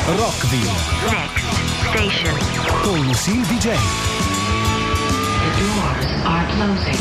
Rockville. Next station. Con Lucille DJ. The doors are closing.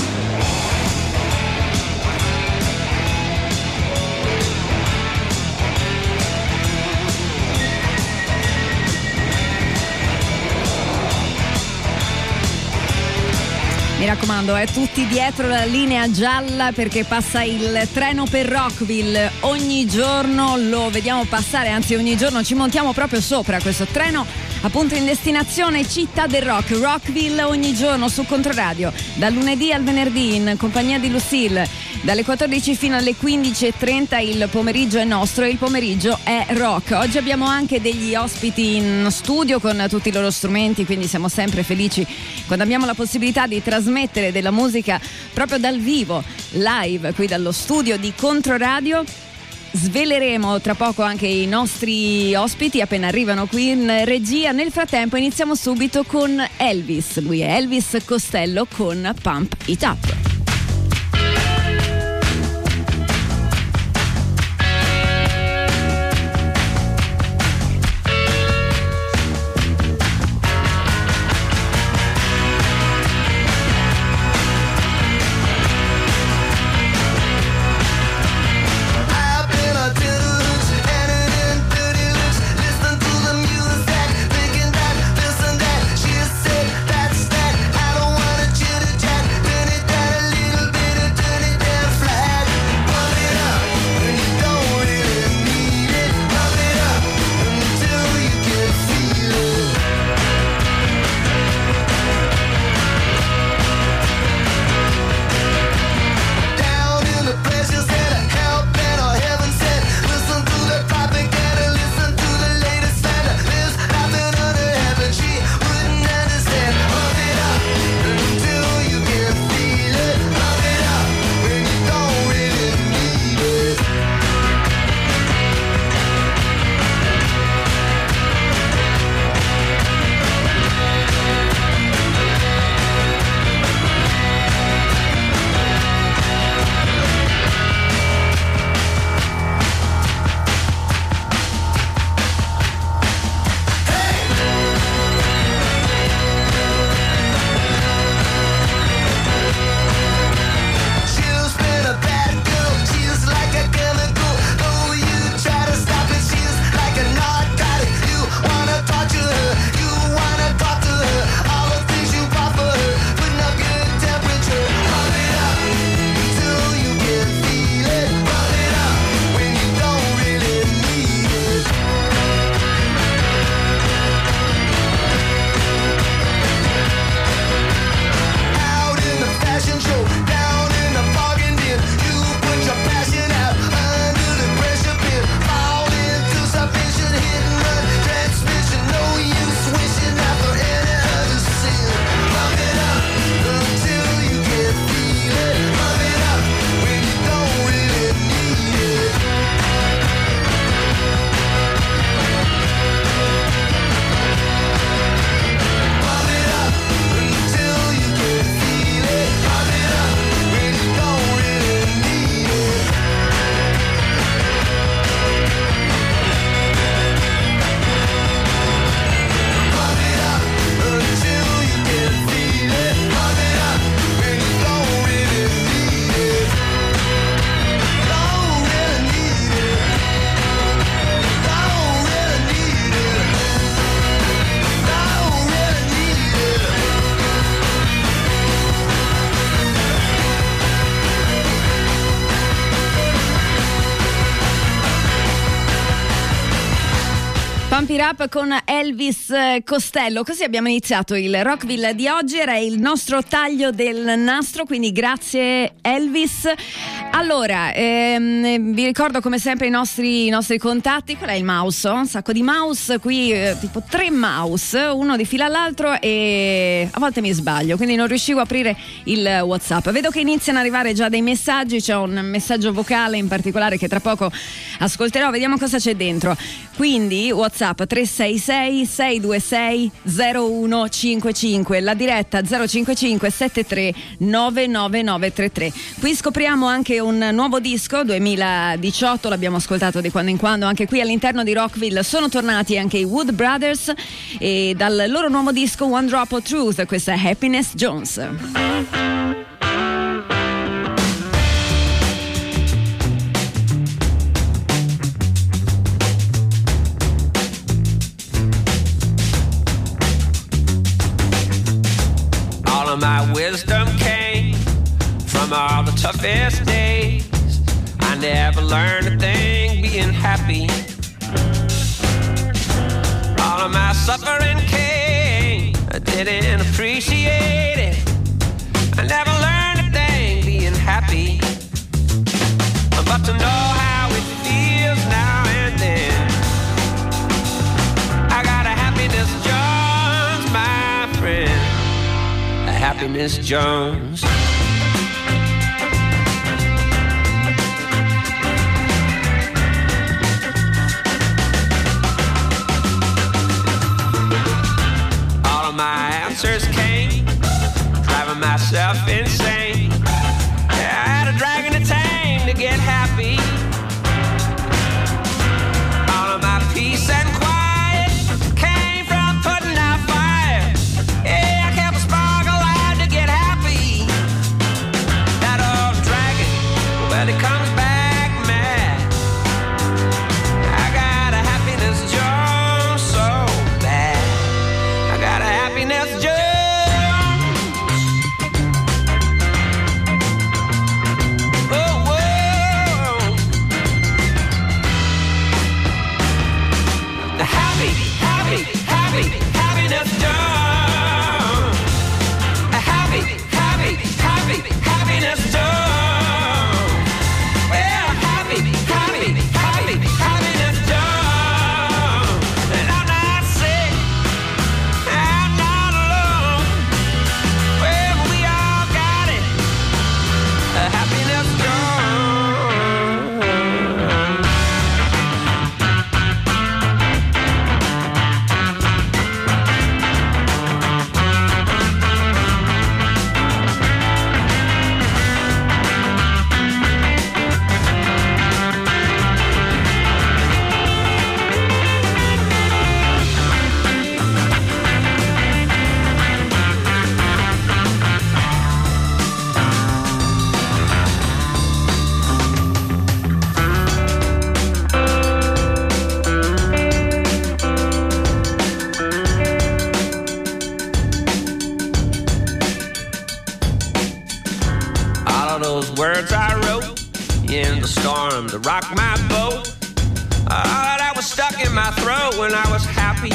Mi raccomando, tutti dietro la linea gialla perché passa il treno per Rockville. Ogni giorno lo vediamo passare, anzi ogni giorno ci montiamo proprio sopra questo treno, appunto in destinazione Città del Rock, Rockville, ogni giorno su Controradio, dal lunedì al venerdì in compagnia di Lucille, dalle 14 fino alle 15:30. Il pomeriggio è nostro e il pomeriggio è rock. Oggi abbiamo anche degli ospiti in studio con tutti i loro strumenti, quindi siamo sempre felici quando abbiamo la possibilità di trasmettere della musica proprio dal vivo, live, qui dallo studio di Controradio. Sveleremo tra poco anche i nostri ospiti appena arrivano qui in regia. Nel frattempo iniziamo subito con Elvis. Lui è Elvis Costello con Pump It Up. Pump It Up con Elvis Costello. Così abbiamo iniziato il Rockville di oggi. Era il nostro taglio del nastro, quindi grazie Elvis. Allora, vi ricordo come sempre i nostri contatti. Qual è il mouse? Un sacco di mouse qui, tipo 3 mouse, uno di fila all'altro, e a volte mi sbaglio, quindi non riuscivo a aprire il WhatsApp. Vedo che iniziano ad arrivare già dei messaggi. C'è un messaggio vocale in particolare che tra poco ascolterò, vediamo cosa c'è dentro. Quindi WhatsApp 366 626 0155, la diretta 055 73 99933. Qui scopriamo anche un nuovo disco 2018, l'abbiamo ascoltato di quando in quando anche qui all'interno di Rockville. Sono tornati anche i Wood Brothers e dal loro nuovo disco One Drop of Truth, questa è Happiness Jones. My wisdom came from all the toughest days. I never learned a thing being happy. All of my suffering came, I didn't appreciate it. I never learned a thing being happy. But to know how it feels now and then, I got a happiness Jones, my friend. Happiness Jones. All of my answers came, driving myself insane. Yeah, I had a dragon to tame to get happy. All of my peace and quiet came from putting out fire. Yeah, I kept a spark alive to get happy. That old dragon, well, it comes back mad. I got a happiness Jones so bad. I got a happiness Jones. Oh, whoa. The happiness Jones. A happiness Jones. Well, happiness Jones. And I'm not sick, I'm not alone. Well, we all got it. A happiness Jones. All of those words I wrote in the storm to rock my boat. Oh, that was stuck in my throat when I was happy.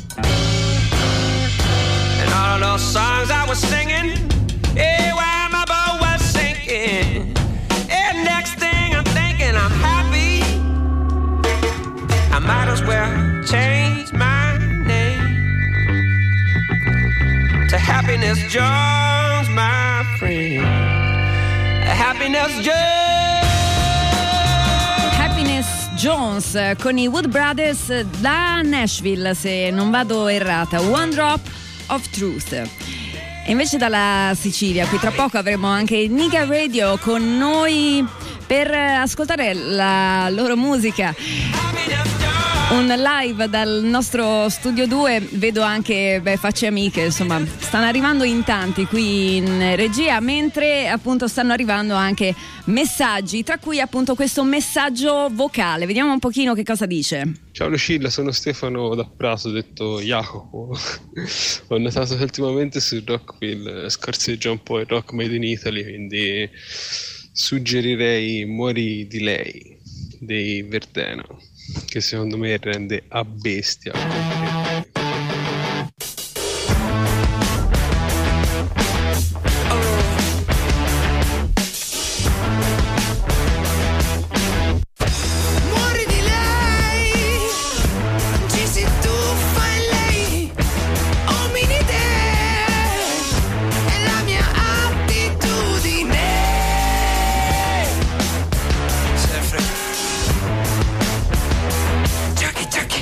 And all of those songs I was singing, yeah, while my boat was sinking. And next thing I'm thinking I'm happy. I might as well change my name to Happiness Jones, my friend. Happiness Jones. Happiness Jones con i Wood Brothers da Nashville, se non vado errata. One Drop of Truth. E invece dalla Sicilia, qui tra poco avremo anche Niga Radio con noi per ascoltare la loro musica. Un live dal nostro studio 2, vedo anche facce amiche, insomma stanno arrivando in tanti qui in regia, mentre appunto stanno arrivando anche messaggi, tra cui appunto questo messaggio vocale. Vediamo un pochino che cosa dice. Ciao Lucilla, sono Stefano da Prato, detto Jacopo. Ho notato che ultimamente su Rockville scarseggia un po' il rock made in Italy, quindi suggerirei Muori di lei dei Verdena, che secondo me rende a bestia. Muori di lei, ci si tuffa in lei, ominide, è la mia attitudine. Sempre Jackie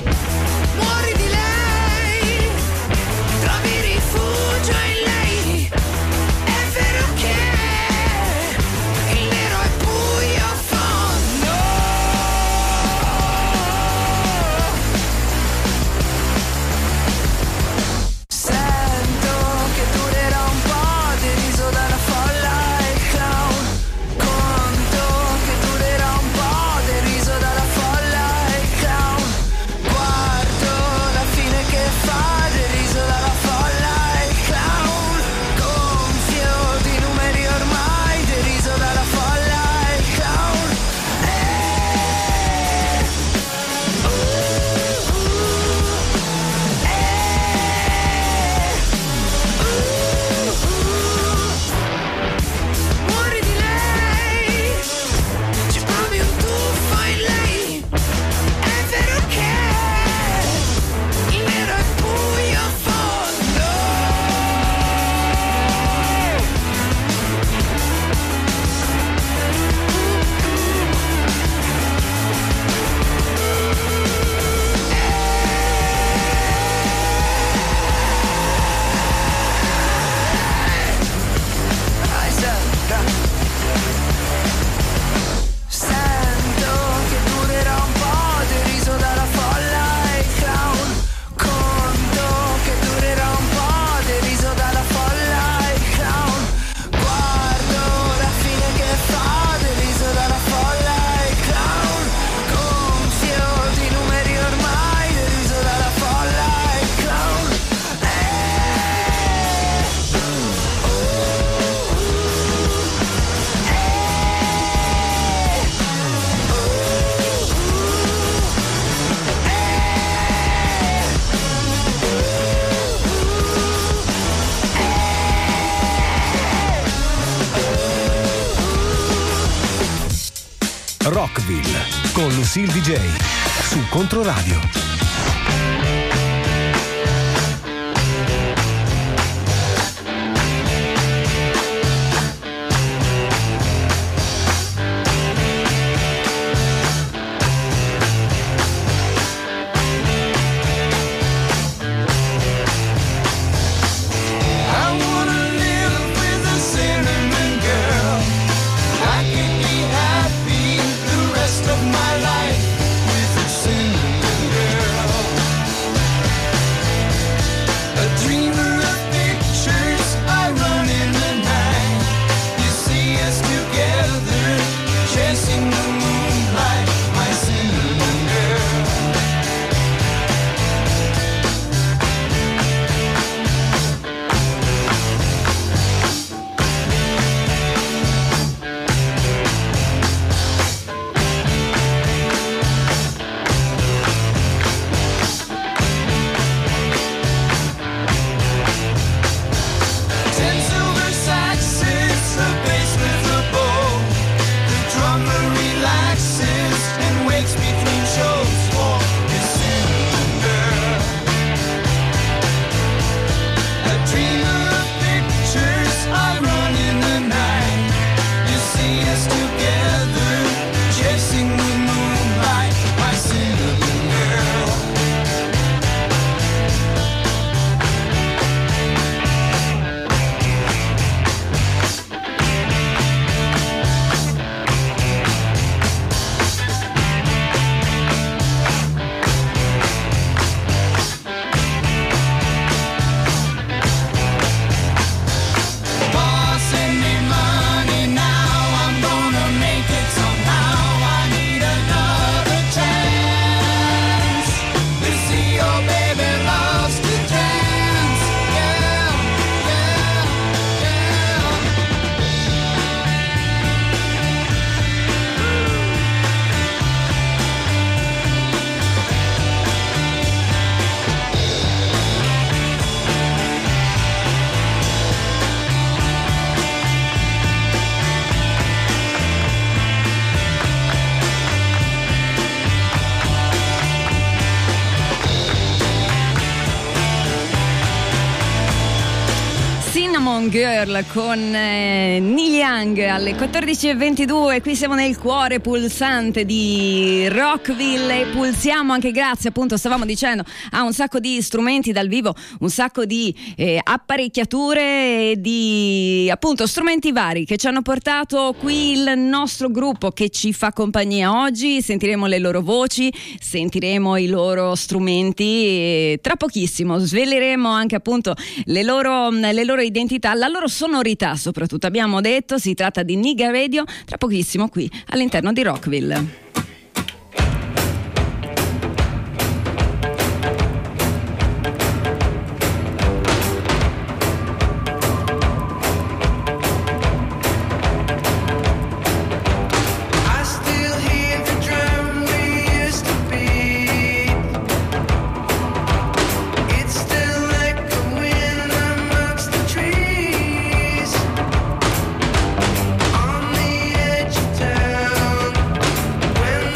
Rockville con Lucille DJ su Controradio. Girl con Neil Young alle 14:22. Qui siamo nel cuore pulsante di Rockville e pulsiamo anche grazie, appunto, stavamo dicendo, a un sacco di strumenti dal vivo, un sacco di apparecchiature e di, appunto, strumenti vari che ci hanno portato qui il nostro gruppo che ci fa compagnia oggi. Sentiremo le loro voci, sentiremo i loro strumenti e tra pochissimo sveleremo anche, appunto, le loro identità, la loro sonorità soprattutto. Abbiamo detto, si tratta di Niga Radio, tra pochissimo qui all'interno di Rockville. When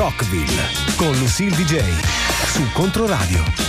Rockville con Lucille DJ su Controradio.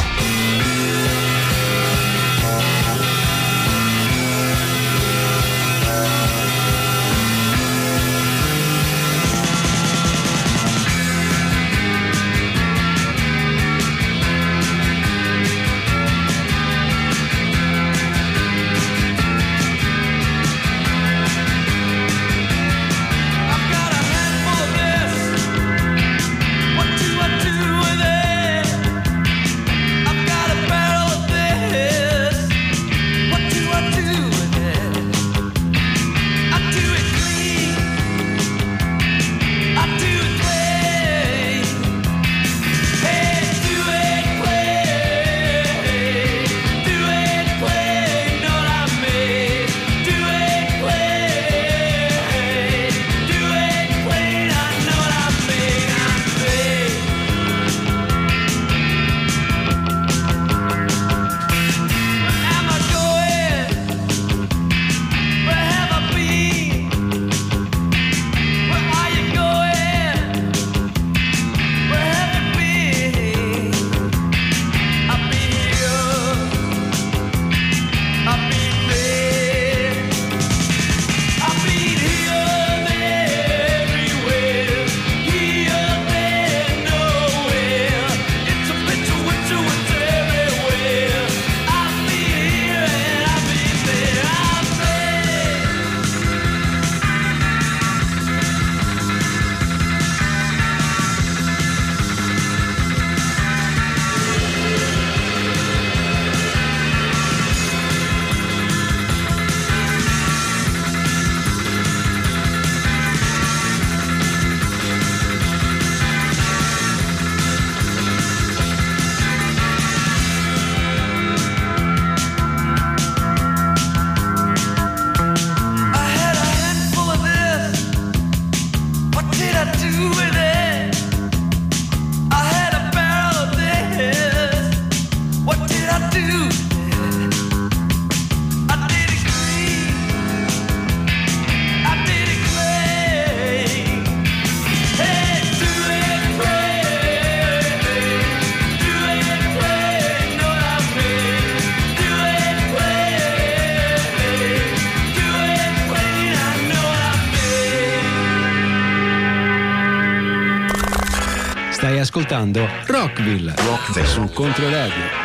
Stai ascoltando Rockville su Controradio.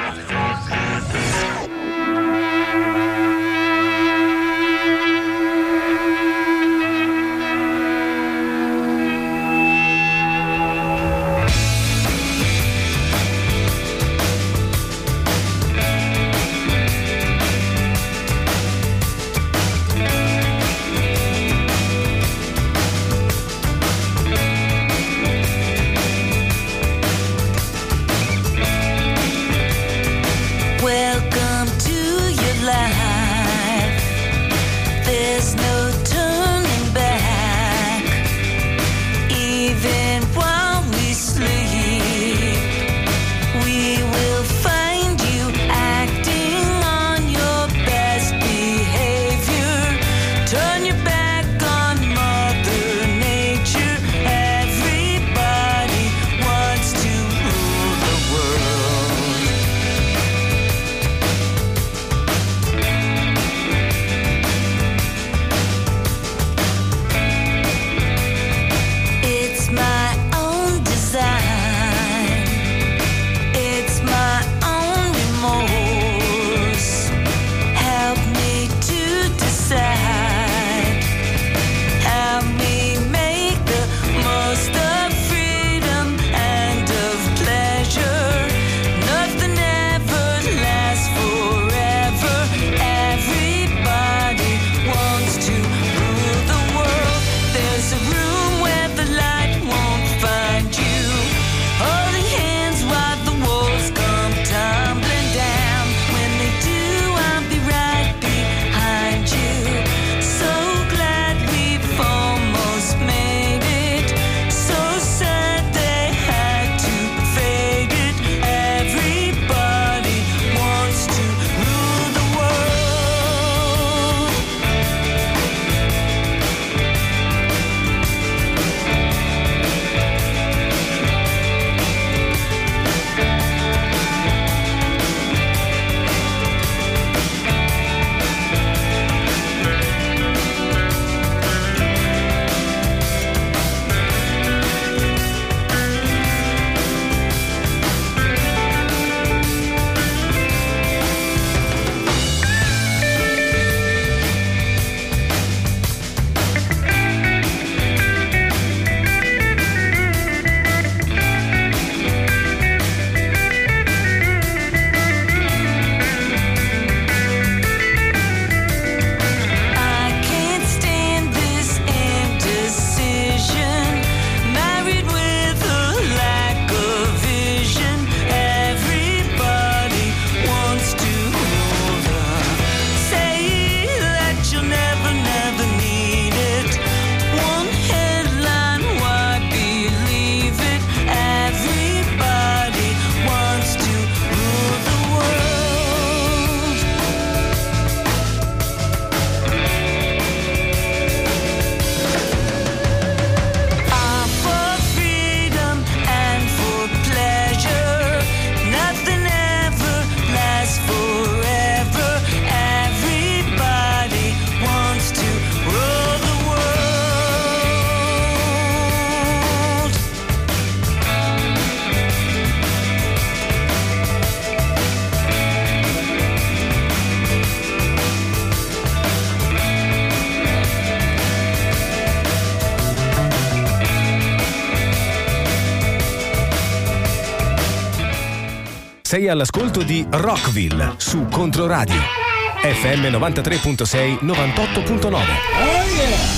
Sei all'ascolto di Rockville su Controradio. FM 93.6, 98.9.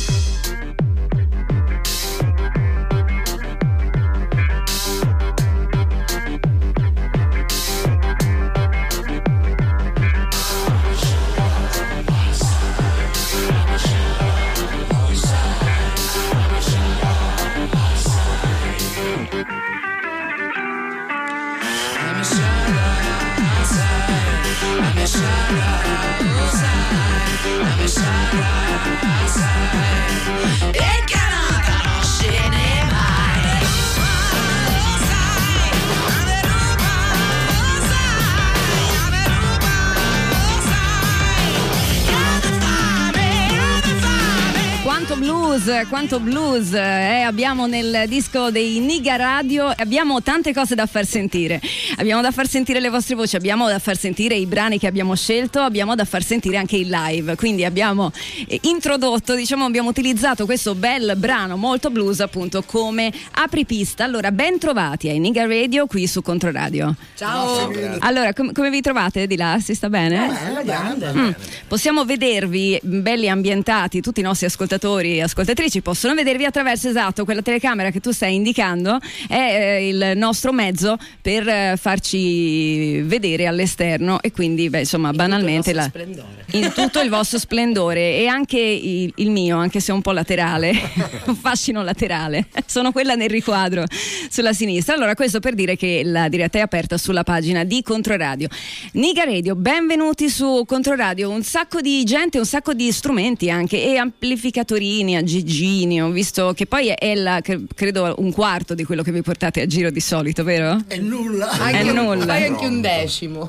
Quanto blues abbiamo nel disco dei Niga Radio. Abbiamo tante cose da far sentire. Abbiamo da far sentire le vostre voci, abbiamo da far sentire i brani che abbiamo scelto, abbiamo da far sentire anche il live. Quindi abbiamo introdotto, abbiamo utilizzato questo bel brano molto blues appunto come apripista. Allora, ben trovati ai Niga Radio qui su Controradio. Ciao. Allora, come vi trovate di là? Si sta bene? Grande. Possiamo vedervi belli ambientati, tutti i nostri ascoltatori e ascoltatrici possono vedervi attraverso quella telecamera che tu stai indicando è il nostro mezzo per farci vedere all'esterno e quindi banalmente in tutto il vostro splendore e anche il mio, anche se un po' laterale, un fascino laterale, sono quella nel riquadro sulla sinistra. Allora, questo per dire che la diretta è aperta sulla pagina di Controradio. Niga Radio, benvenuti su Controradio. Un sacco di gente, un sacco di strumenti anche e amplificatorini, aggigini. Ho visto che poi è credo un quarto di quello che vi portate a giro di solito, vero? È nulla. È nulla. Fai anche un decimo.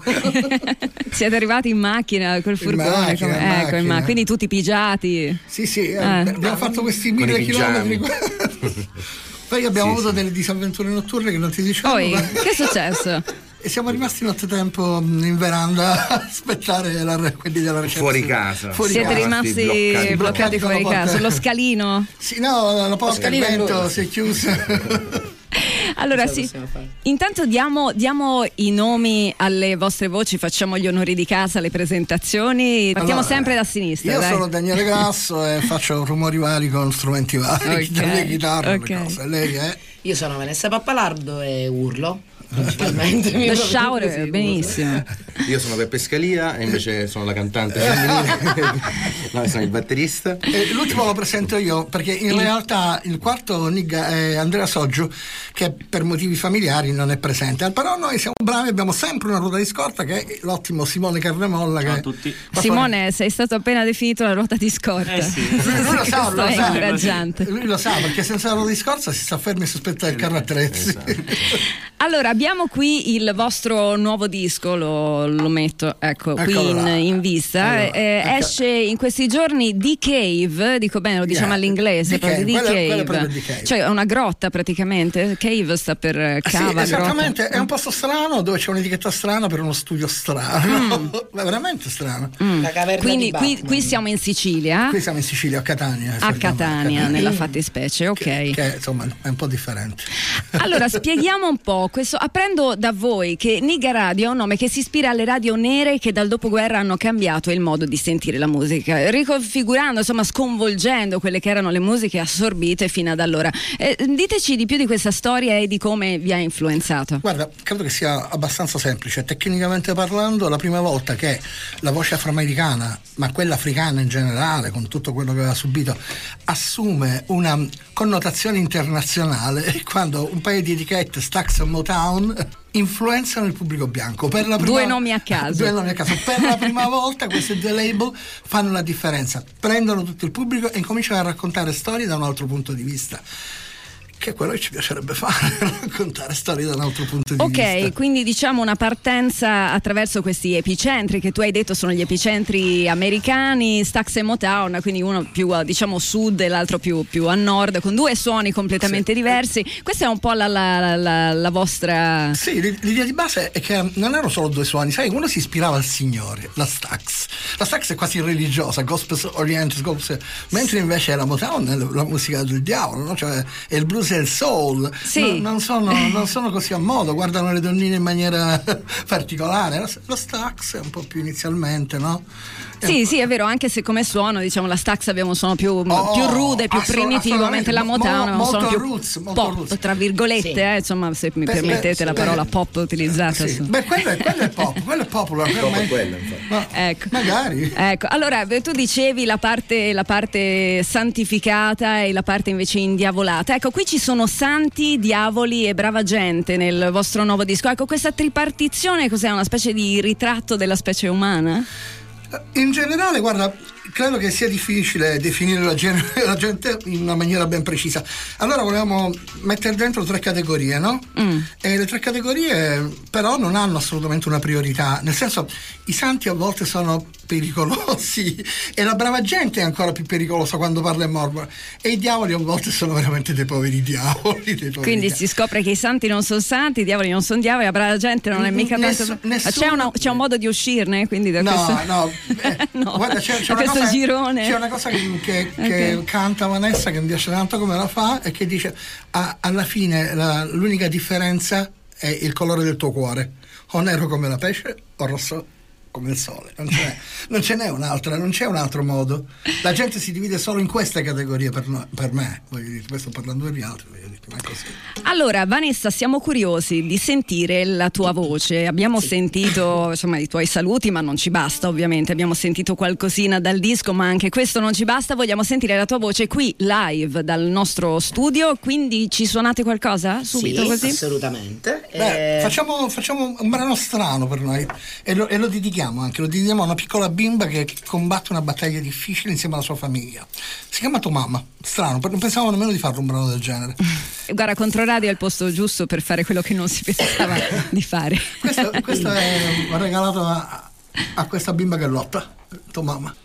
Siete arrivati in macchina col furgone, in macchina. quindi tutti pigiati. Sì, abbiamo fatto questi 1000 chilometri. Poi abbiamo avuto delle disavventure notturne che non ti dicevo. Poi, che è successo? E siamo rimasti nottetempo in veranda a aspettare quelli della recensione. Fuori casa. Siete rimasti bloccati fuori casa? Sullo scalino? Sì, no, la porta del vento si è chiusa. Allora sì, intanto diamo i nomi alle vostre voci, facciamo gli onori di casa, le presentazioni. Partiamo sempre da sinistra. Io sono Daniele Grasso e faccio rumori vari con strumenti vari, chitarra, le cose. Lei è? Io sono Vanessa Pappalardo e urlo. Principalmente The Shower, benissimo. Io sono Peppe Scalia e invece sono la cantante femminile. No, sono il batterista. L'ultimo lo presento io perché in realtà il quarto Niga è Andrea Soggiu, che per motivi familiari non è presente, però noi siamo bravi, abbiamo sempre una ruota di scorta che è l'ottimo Simone Carnemolla. Ciao a tutti. Simone, sei stato appena definito la ruota di scorta. Sì. Lui lo sa, è incoraggiante. Lui lo sa, perché senza la ruota di scorta si sta fermi a sospettare il carro attrezzi. Esatto. Allora, abbiamo qui il vostro nuovo disco, lo metto qui in vista. Allora, esce in questi giorni The Cave, dico bene, lo diciamo all'inglese, The Cave. Cioè è una grotta praticamente. Cave sta per cava. Sì, esattamente, grotta. È un posto strano dove c'è un'etichetta strana per uno studio strano. Veramente strano. La caverna quindi di qui siamo in Sicilia. Qui siamo in Sicilia, a Catania. A Catania, nella fattispecie, ok. Che insomma è un po' differente. Allora, spieghiamo un po' questo, apprendo da voi che Niga Radio è un nome che si ispira alle radio nere che dal dopoguerra hanno cambiato il modo di sentire la musica, riconfigurando, sconvolgendo quelle che erano le musiche assorbite fino ad allora. Diteci di più di questa storia e di come vi ha influenzato. Guarda, credo che sia abbastanza semplice. Tecnicamente parlando, la prima volta che la voce afroamericana, ma quella africana in generale, con tutto quello che aveva subito, assume una connotazione internazionale è quando un paio di etichette, Stax e Motown, influenzano il pubblico bianco. Due nomi a caso. Per la prima volta queste due label fanno la differenza, prendono tutto il pubblico e incominciano a raccontare storie da un altro punto di vista, che è quello che ci piacerebbe fare, raccontare storie da un altro punto di vista. Ok, quindi diciamo una partenza attraverso questi epicentri che tu hai detto sono gli epicentri americani, Stax e Motown, quindi uno più sud e l'altro più a nord, con due suoni completamente diversi. Questa è un po' la vostra... Sì, l'idea di base è che non erano solo due suoni, sai, uno si ispirava al Signore, la Stax è quasi religiosa, gospel oriented, mentre invece la Motown è la musica del diavolo, no? Cioè è il blues jazz e il soul. Sì. Non sono così a modo, guardano le donnine in maniera particolare. Lo Stax è un po' più inizialmente, no? Sì, è vero, anche se come suono, diciamo, la Stax abbiamo un suono più rude, più primitivo, mentre la Motown è un suono più roots, pop, roots. tra virgolette, insomma, se mi permettete la parola pop utilizzata. Beh, quello è pop, quello è popular. Ecco. Magari. Ecco, allora tu dicevi la parte santificata e la parte invece indiavolata. Ecco, qui ci sono santi, diavoli e brava gente nel vostro nuovo disco. Ecco, questa tripartizione cos'è? Una specie di ritratto della specie umana? In generale, guarda, credo che sia difficile definire la gente in una maniera ben precisa. Allora volevamo mettere dentro 3 categorie, no? E le 3 categorie però non hanno assolutamente una priorità, nel senso, i santi a volte sono pericolosi e la brava gente è ancora più pericolosa quando parla in mormore, e i diavoli a volte sono veramente dei poveri diavoli. Quindi si scopre che i santi non sono santi, i diavoli non sono diavoli, la brava gente non è mica tanto. C'è un modo di uscirne, quindi da guarda, c'è una questo cosa, girone. c'è una cosa che canta Vanessa, che mi piace tanto come la fa, e che dice alla fine l'unica differenza è il colore del tuo cuore, o nero come la pesce o rosso come il sole, non ce n'è un'altra, non c'è un altro modo. La gente si divide solo in queste categorie per me, poi sto parlando degli altri, ma è così. Allora Vanessa, siamo curiosi di sentire la tua voce. Abbiamo sentito insomma i tuoi saluti, ma non ci basta, ovviamente abbiamo sentito qualcosina dal disco, ma anche questo non ci basta. Vogliamo sentire la tua voce qui live dal nostro studio, quindi ci suonate qualcosa subito? Sì, così? assolutamente. Facciamo un brano strano per noi e lo dedichiamo anche, lo dedichiamo a una piccola bimba che combatte una battaglia difficile insieme alla sua famiglia. Si chiama Tu Mamma. Strano, non pensavo nemmeno di farlo un brano del genere. Guarda, Controradio è il posto giusto per fare quello che non si pensava di fare. Questo è regalato a questa bimba che lotta, Tu Mamma.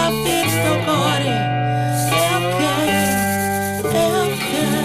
soffia sto cuore, è ok, è ok.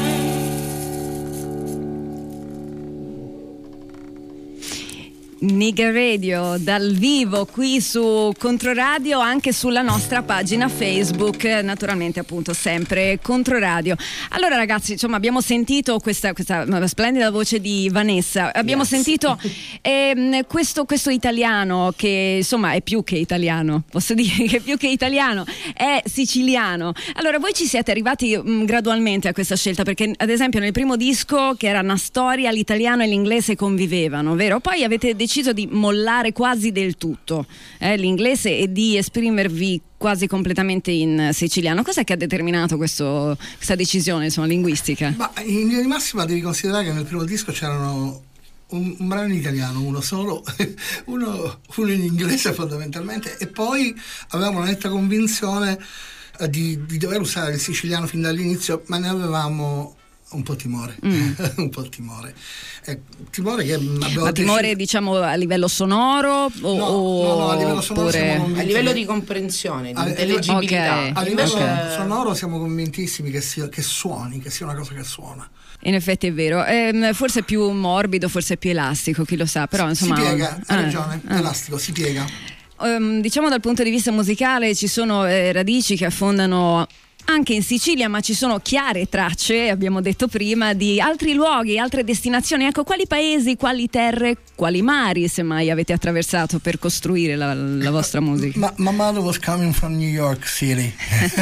Nigga Radio dal vivo qui su Controradio, anche sulla nostra pagina Facebook, naturalmente appunto sempre Controradio. Allora ragazzi, insomma, abbiamo sentito questa splendida voce di Vanessa, abbiamo sentito questo italiano che insomma è più che italiano, posso dire che è più che italiano, è siciliano. Allora voi ci siete arrivati gradualmente a questa scelta, perché ad esempio nel primo disco, che era una storia, l'italiano e l'inglese convivevano, vero? Poi avete deciso di mollare quasi del tutto l'inglese e di esprimervi quasi completamente in siciliano. Cos'è che ha determinato questa decisione, insomma, linguistica? Ma in linea di massima devi considerare che nel primo disco c'erano un brano in italiano, uno solo, uno in inglese fondamentalmente, e poi avevamo una netta convinzione di dover usare il siciliano fin dall'inizio, ma ne avevamo un po' timore, un po' timore. Timore che ma timore diciamo a livello sonoro no, a livello sonoro siamo convinti, a livello di comprensione, di intelligibilità. A livello sonoro siamo convintissimi che sia una cosa che suona. In effetti è vero, forse è più morbido, forse è più elastico, chi lo sa, però insomma si piega, hai ragione, elastico, si piega. Diciamo dal punto di vista musicale ci sono radici che affondano anche in Sicilia, ma ci sono chiare tracce, abbiamo detto prima, di altri luoghi, altre destinazioni. Ecco, quali paesi, quali terre, quali mari semmai avete attraversato per costruire la vostra musica? My mother was coming from New York City.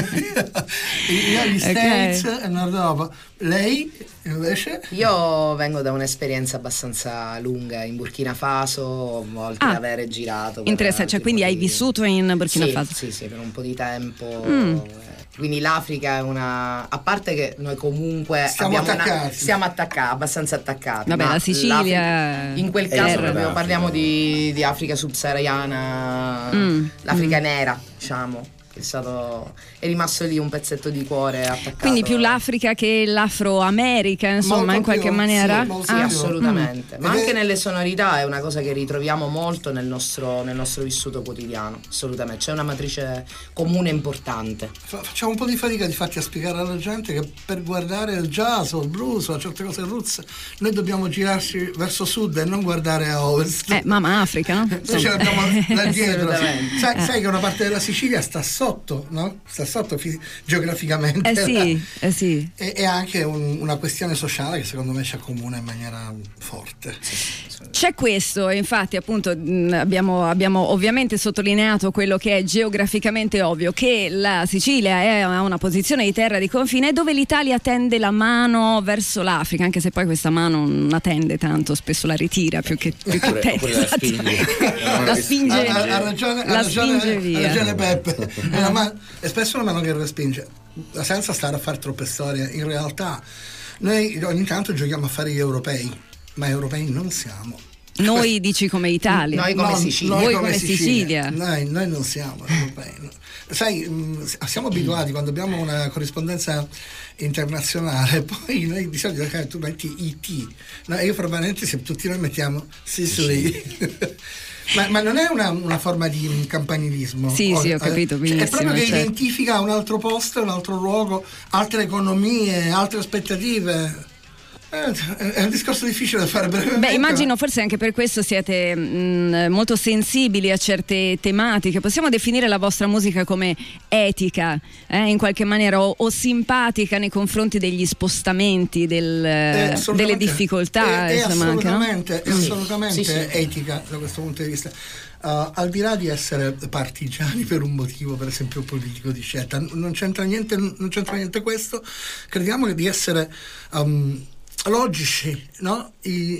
Gli States e Nord Europa. Lei invece? Io vengo da un'esperienza abbastanza lunga in Burkina Faso, oltre ad avere girato. Interessante, cioè quindi hai vissuto in Burkina Faso? Sì, per un po' di tempo. Quindi l'Africa è a parte che noi comunque siamo attaccati, abbastanza attaccati. Vabbè, la Sicilia in quel caso proprio parliamo di Africa subsahariana, l'Africa nera, diciamo. È rimasto lì un pezzetto di cuore attaccato. Quindi più l'Africa che l'Afroamerica, insomma, molto in qualche maniera. Sì, assolutamente. Ma anche nelle sonorità è una cosa che ritroviamo molto nel nostro vissuto quotidiano. Assolutamente. C'è una matrice comune importante. Facciamo un po' di fatica difatti a spiegare alla gente che per guardare il jazz o il blues o certe cose roots noi dobbiamo girarci verso sud e non guardare a ovest. Mamma Africa, no? Noi ce l'abbiamo là dietro. Sai che una parte della Sicilia sta sotto, no? Sta sotto geograficamente. Sì. E anche una questione sociale che secondo me ci accomuna in maniera forte. C'è questo, infatti appunto abbiamo ovviamente sottolineato quello che è geograficamente ovvio, che la Sicilia ha una posizione di terra di confine dove l'Italia tende la mano verso l'Africa, anche se poi questa mano non la tende tanto, spesso la ritira più che tende, la spinge via. Ha ragione Peppe. È spesso una mano che respinge, senza stare a fare troppe storie. In realtà noi ogni tanto giochiamo a fare gli europei, ma europei non siamo. Noi dici come Italia, noi come Sicilia. Voi come Sicilia. Noi non siamo europei. Sai, siamo abituati quando abbiamo una corrispondenza internazionale, poi noi di solito tu metti IT, no, io fra parentesi tutti noi mettiamo Sicily. Ma non è una forma di campanilismo? Sì, ho capito benissimo. È proprio che identifica un altro posto, un altro luogo, altre economie, altre aspettative. È un discorso difficile da fare brevemente. Immagino forse anche per questo siete molto sensibili a certe tematiche. Possiamo definire la vostra musica come etica, in qualche maniera, o simpatica nei confronti degli spostamenti, delle difficoltà. È assolutamente etica da questo punto di vista. Al di là di essere partigiani per un motivo, per esempio politico di scelta, non c'entra niente questo. Crediamo che di essere logici, no?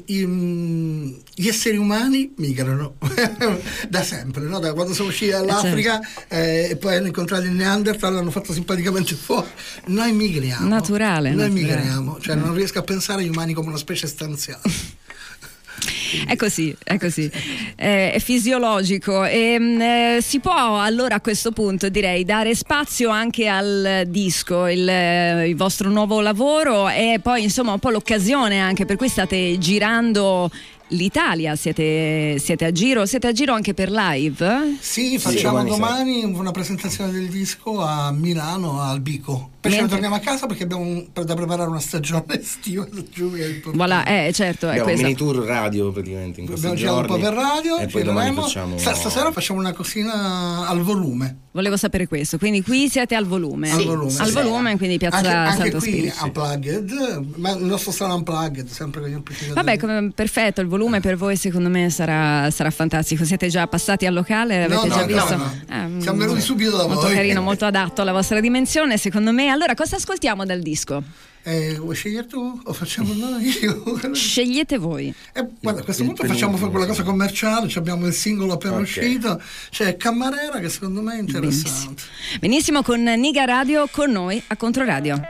Gli esseri umani migrano da sempre, no? Da quando sono usciti dall'Africa e poi hanno incontrato il Neanderthal, l'hanno fatto simpaticamente fuori. Noi migriamo. Naturale. Migriamo, cioè non riesco a pensare agli umani come una specie stanziale. È così. è fisiologico. E si può allora a questo punto, direi, dare spazio anche al disco, il vostro nuovo lavoro, e poi insomma un po' l'occasione anche per cui state girando l'Italia, siete a giro anche per live? Sì, facciamo domani una presentazione del disco a Milano, al Bico. Poi ce ne torniamo a casa perché abbiamo da preparare una stagione estiva giù. Voilà, certo, è un questo. mini tour radio praticamente in questi abbiamo girato giorni. Un po' per radio e poi domani facciamo stasera facciamo una cosina al volume. Volevo sapere questo, quindi qui siete al volume. Sì, al volume, quindi piazza anche Santo qui Spirito. Unplugged, ma il nostro sarà unplugged, sempre con gli amplificatori. Vabbè, perfetto, il volume per voi secondo me sarà fantastico. Siete già passati al locale? Avete già visto? No. Siamo venuti subito da molto voi. Carino, molto adatto alla vostra dimensione, secondo me. Allora, cosa ascoltiamo dal disco? Vuoi scegliere tu o facciamo noi? Scegliete voi. Guarda, a questo punto facciamo quella cosa commerciale, abbiamo il singolo appena uscito, c'è Camarera che secondo me è interessante. Benissimo, con Niga Radio con noi a Controradio.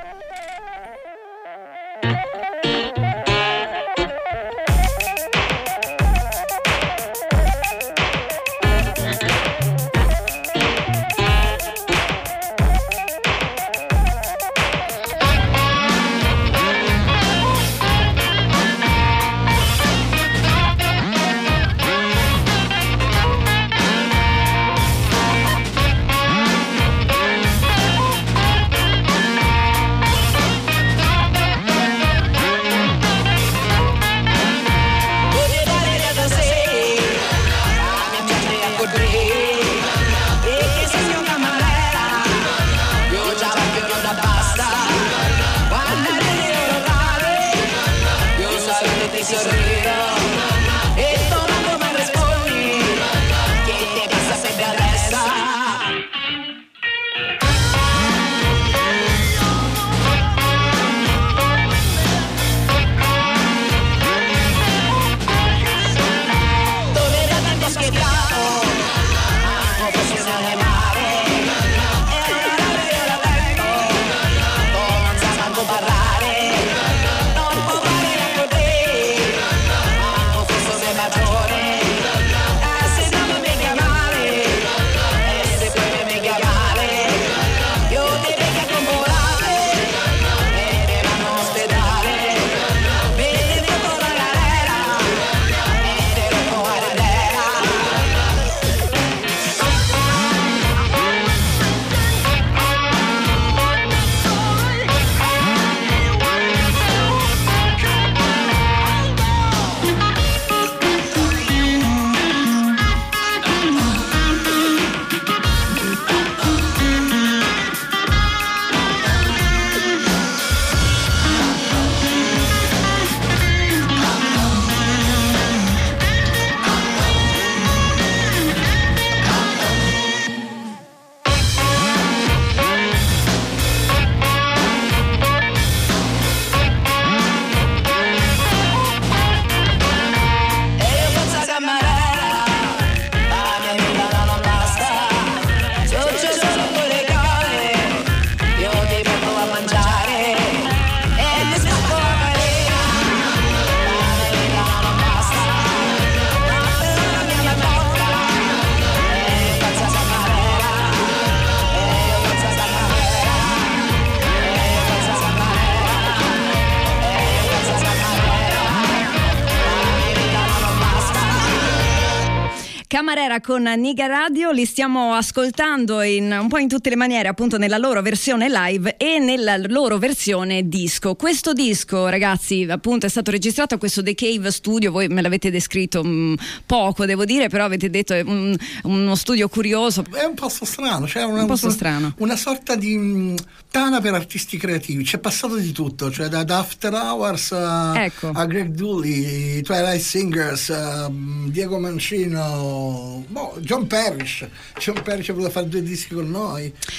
Camarera con Niga Radio, li stiamo ascoltando un po' in tutte le maniere, appunto nella loro versione live e nella loro versione disco. Questo disco, ragazzi, appunto è stato registrato a questo The Cave Studio, voi me l'avete descritto poco, devo dire, però avete detto è uno studio curioso. È un posto strano, cioè un posto strano. Una sorta di tana per artisti creativi, c'è passato di tutto, cioè da After Hours a Greg Dooley, Twilight Singers, Diego Mancino, John Parrish ha voluto fare 2 dischi con noi.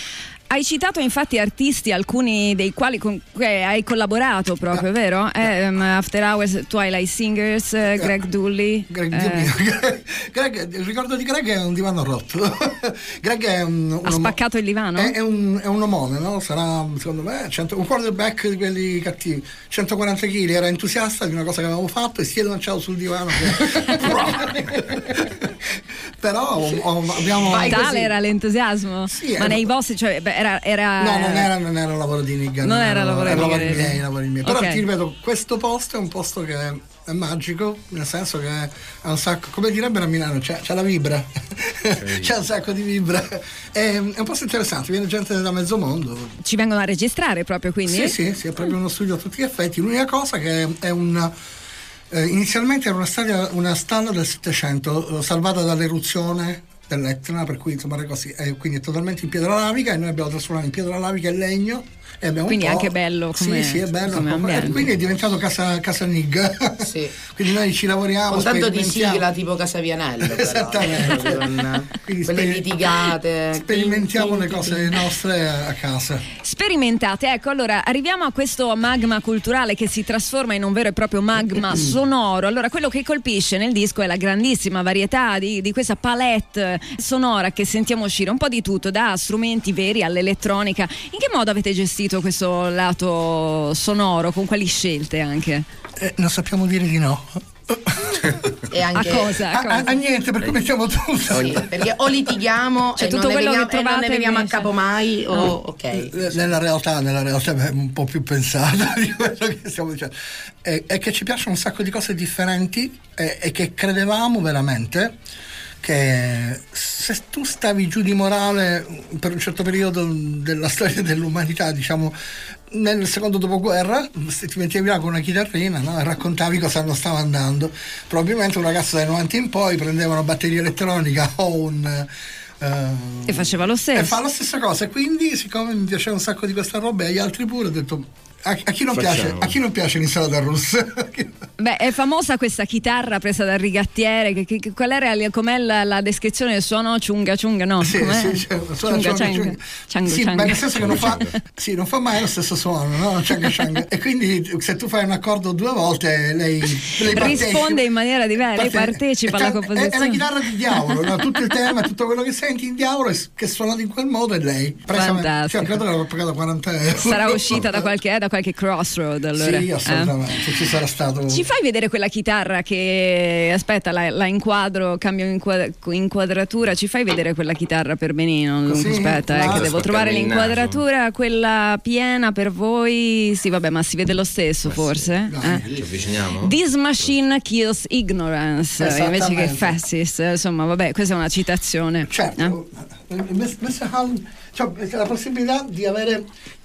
Hai citato infatti artisti, alcuni dei quali con cui hai collaborato proprio, vero? After Hours, Twilight Singers, Greg Dulli. Greg, il ricordo di Greg è un divano rotto. Greg è ha spaccato il divano? È un omone, no? Sarà secondo me un quarterback di quelli cattivi, 140 kg, era entusiasta di una cosa che avevamo fatto e si è lanciato sul divano. Però abbiamo. Tale era l'entusiasmo? Sì, ma nei vostri, cioè era. No, non era un lavoro di Nigga. Non era lavoro di lavori miei. Però ti ripeto, questo posto è un posto che è magico, nel senso che ha un sacco, come direbbero a Milano, c'è la vibra. C'è un sacco di vibra. È un posto interessante, viene gente da mezzo mondo. Ci vengono a registrare proprio, quindi? Sì, è proprio uno studio a tutti gli effetti. L'unica cosa che è inizialmente era una stalla del Settecento salvata dall'eruzione dell'Etna, per cui insomma quindi è totalmente in pietra lavica e noi abbiamo trasformato in pietra lavica il legno e abbiamo quindi è anche bello come sì, è bello come ambiente. Quindi è diventato casa Nigga. Sì. Quindi noi ci lavoriamo con tanto di sigla tipo Casa Vianello. Esattamente. Quindi quelle litigate, sperimentiamo le cose nostre a casa. Sperimentate, ecco. Allora arriviamo a questo magma culturale che si trasforma in un vero e proprio magma sonoro. Allora quello che colpisce nel disco è la grandissima varietà di questa palette sonora che sentiamo uscire, un po' di tutto, da strumenti veri all'elettronica. In che modo avete gestito questo lato sonoro, con quali scelte anche? Non sappiamo dire di no. E anche a cosa? A niente, perché mettiamo tutto. Sì, perché o litighiamo cioè, e tutto quello che trovate non ne veniamo invece a capo mai ok. Nella realtà è un po' più pensata di quello che stiamo dicendo. È che ci piacciono un sacco di cose differenti e che credevamo veramente che se tu stavi giù di morale per un certo periodo della storia dell'umanità, diciamo nel secondo dopoguerra, se ti mettevi là con una chitarrina, no? E raccontavi cosa non stava andando, probabilmente un ragazzo dai 90 in poi prendeva una batteria elettronica o e faceva lo stesso, e fa la stessa cosa. E quindi, siccome mi piaceva un sacco di questa roba e agli altri pure, ho detto a chi non piace l'insalata russa? Beh, è famosa questa chitarra presa dal rigattiere. Qual era com'è la descrizione del suono? Ciunga ciunga, no? Sì, ciunga ciunga. Sì, beh, nel senso che non fa mai lo stesso suono, no? Cianga cianga. E quindi se tu fai un accordo due volte lei risponde in maniera diversa, partecipa alla composizione. È la chitarra di diavolo, no? Tutto il tema, tutto quello che senti in diavolo che suonato in quel modo è lei. Fantastico. Credo che l'avevo pagato 40 euro. Sarà uscita da qualche crossroad, allora. Sì, assolutamente, ci sarà stato. Ci fai vedere quella chitarra che aspetta, la inquadro, cambio inquadratura, ci fai vedere quella chitarra per benino? Sì, aspetta, che devo trovare l'inquadratura, quella piena per voi. Sì, vabbè, ma si vede lo stesso forse? Ci avviciniamo? This machine kills ignorance invece che fascist, insomma, vabbè, questa è una citazione. Certo. Cioè, la possibilità di avere